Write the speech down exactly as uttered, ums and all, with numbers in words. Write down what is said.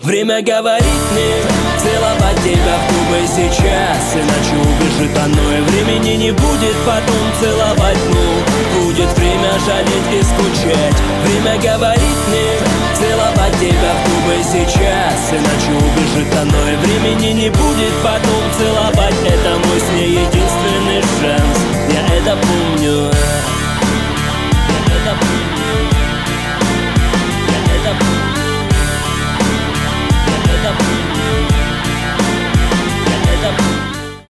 Время говорит мне целовать тебя в губы сейчас, иначе убежит оно, и времени не будет потом целовать. Ну, будет время жалеть и скучать. Время говорит мне целовать тебя в губы сейчас, иначе убежит оно, и времени не будет потом целовать. Это мой с ней единственный шанс, я это помню.